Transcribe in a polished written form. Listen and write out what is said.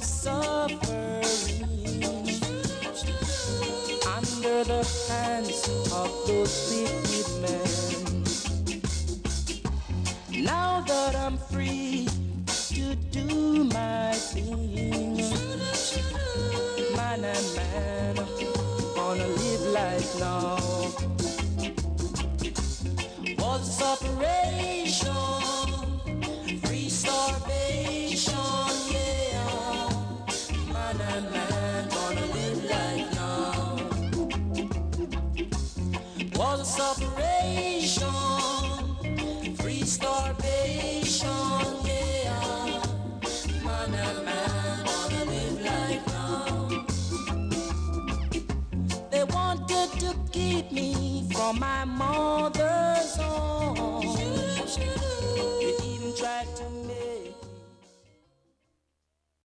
suffering under the hands of those wicked men. Now that I'm free to do my thing, man and man, gonna live life now. Was separation, free starvation, yeah. Man and man, gonna live life now. Was separation, free starvation, yeah. Man and man, gonna live life now. They wanted to keep me from my mother's home.